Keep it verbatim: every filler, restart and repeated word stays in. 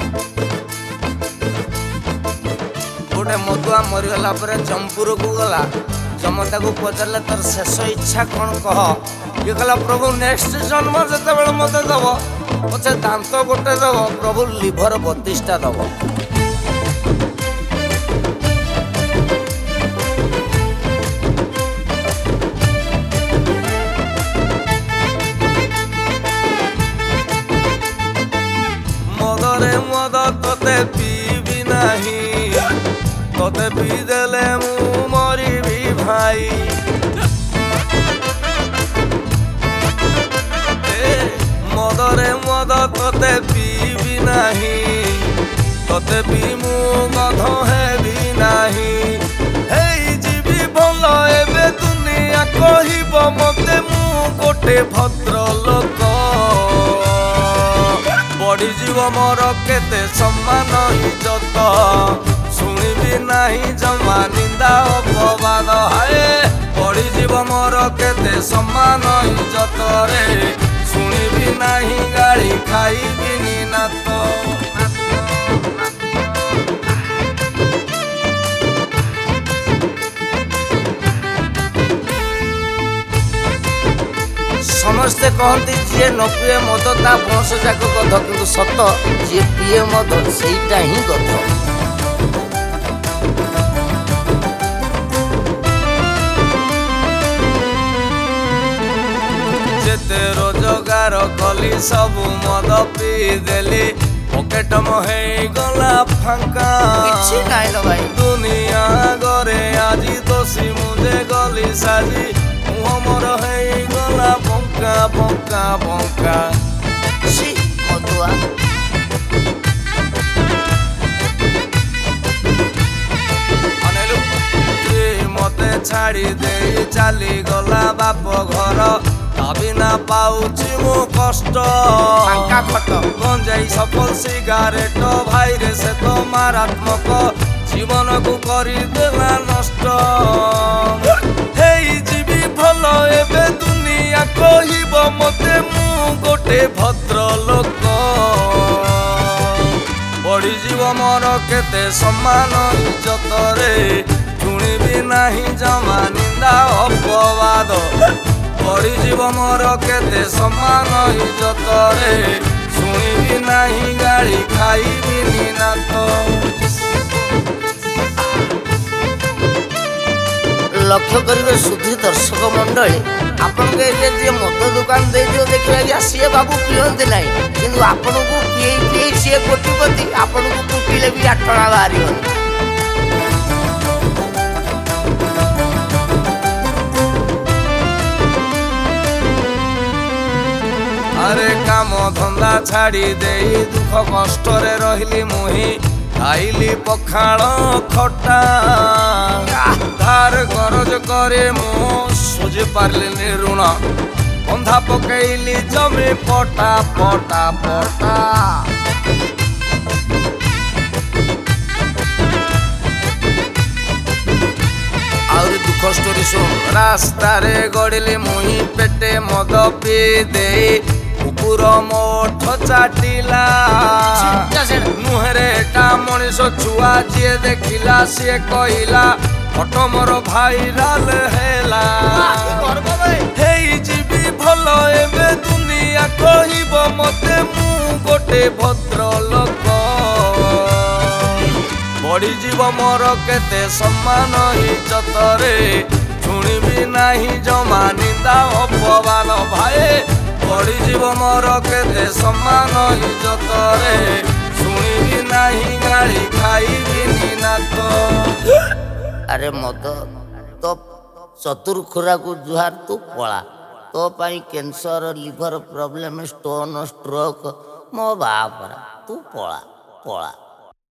गोटे मधुआ मरीगला पर जमपुर को गला जमता को पचारे तर शेष इच्छा कौन कह ये कहला प्रभु नेक्स्ट जन्म जिते बड़े मत दब पचे दांत गोटे दब प्रभु लिभर बत्तीसटा दब मदरे मद तोते पीबी नाही तोते पी देले मु मरिबी भाई मदरे मद तोते पीबी नाही तोते पी मु गध हेबी नाही हेई जीवी भल एबे दुनिया कहिब मते मु गोटे भद्र लोक बढ़ी जीव मोर केते सम्मान इज्जत शुणिबी नाही जमा निंदा अपवाद हाय बढ़ी जीव मोर केते सम्मान इज्जत रे शुणिबी नाही गाड़ी खाइबी नात समस्ते कहती जी न पीए मद ता बंश जाक गध कि सत जी पीए मद सेटा ही गध जेते रोजगार कली सब मद पी देली पकेट महे गला फांका दुनिया गरे आज दोषी मुझे गली साजी मोर है गला बंका बंका बंका सी मधुआ अनेलु मते छाड़ी दे चली गला बाप घर बिना पाउची मु कष्ट फांका खट गंजाई सफल सिगारेट भाई रे से तो मारात्मक जीवन को करी देला नष्ट हेई जीवी भल एबे दुनिया कहिब मते मु गोटे भद्र लोक बढ़ी जीव मोर केते सम्मान इज्जत रे शुणिबी नाही जमा निंदा अपवाद बढ़ी जीव मोर केते सम्मान इज्जत रे शुणिबी नाही गाड़ी खाइबी नात लक्ष्य करेंगे सुधी दर्शक मंडली आपण जी मद दुकान दे दियो देखिए आज्ञा सी बाबू पीते ना कि आपन को पी पी सी कोटिपति आपन को कुटिले भी आठना बाहर अरे काम धंदा छाड़ी दे दुख कष्ट रे रहिली मुही खाइली पखाण खटा धार गरज करे मु सुझी पारलिनी ऋण बंधा पकईली जमी पटा पटा पटा आउरी दुख स्टोरी सुन रास्ता रे गड़िली मुही पेटे मद पी दे कुकुर मोठ चाटिला मुहरे टा मनीष छुआ जी देखिला सी कहला फोटो मोर भाइराल हेला हेई जीवी भल एबे दुनिया कहिब मते मु गोटे भद्र लोक बढ़ी जीव मोर केते सम्मान इज्जत रे शुणिबी नाही जमा निंदा अपवाद भाई बढ़ी जीव मोर केते सम्मान इज्जत रे शुणिबी नाही गाड़ी खाइबी नात अरे मद तो चतुर खुरा को जुहार तू पला तो पाई cancer liver problem stone stroke मो बाप तू पला पला।